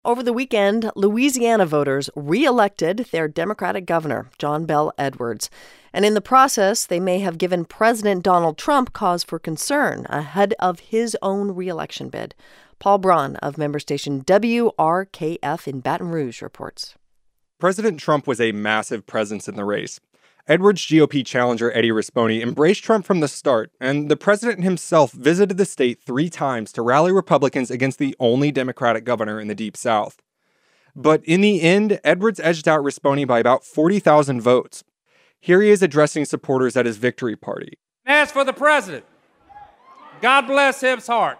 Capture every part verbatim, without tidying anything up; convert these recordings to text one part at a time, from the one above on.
Over the weekend, Louisiana voters re-elected their Democratic governor, John Bel Edwards. And in the process, they may have given President Donald Trump cause for concern ahead of his own re-election bid. Paul Braun of member station W R K F in Baton Rouge reports. President Trump was a massive presence in the race. Edwards' G O P challenger Eddie Rispone embraced Trump from the start, and the president himself visited the state three times to rally Republicans against the only Democratic governor in the Deep South. But in the end, Edwards edged out Rispone by about forty thousand votes. Here he is addressing supporters at his victory party. As for the president, God bless his heart.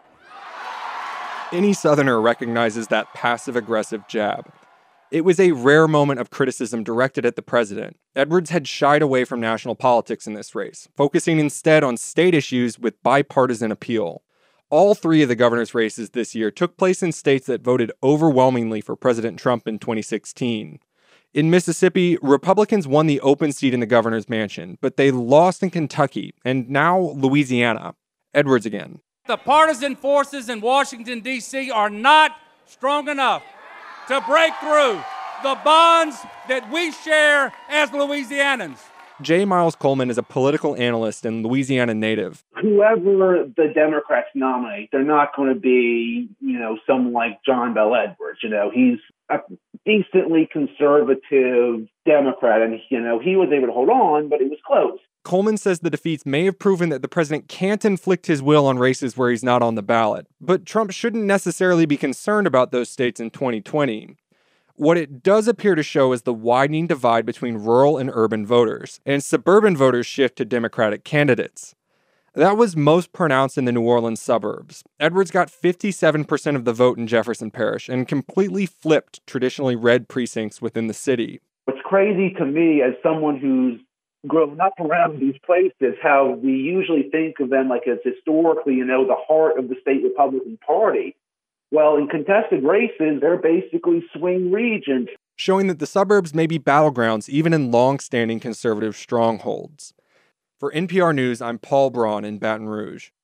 Any Southerner recognizes that passive-aggressive jab. It was a rare moment of criticism directed at the president. Edwards had shied away from national politics in this race, focusing instead on state issues with bipartisan appeal. All three of the governor's races this year took place in states that voted overwhelmingly for President Trump in twenty sixteen. In Mississippi, Republicans won the open seat in the governor's mansion, but they lost in Kentucky, and now Louisiana. Edwards again. The partisan forces in Washington, D C are not strong enough to break through the bonds that we share as Louisianans. J. Miles Coleman is a political analyst and Louisiana native. Whoever the Democrats nominate, they're not going to be, you know, someone like John Bel Edwards. You know, he's a decently conservative Democrat, and, you know, he was able to hold on, but it was close. Coleman says the defeats may have proven that the president can't inflict his will on races where he's not on the ballot, but Trump shouldn't necessarily be concerned about those states in twenty twenty. What it does appear to show is the widening divide between rural and urban voters, and suburban voters shift to Democratic candidates. That was most pronounced in the New Orleans suburbs. Edwards got fifty-seven percent of the vote in Jefferson Parish and completely flipped traditionally red precincts within the city. What's crazy to me as someone who's grown up around these places, how we usually think of them like as historically, you know, the heart of the state Republican Party. Well, in contested races, they're basically swing regions. Showing that the suburbs may be battlegrounds even in long-standing conservative strongholds. For N P R News, I'm Paul Braun in Baton Rouge.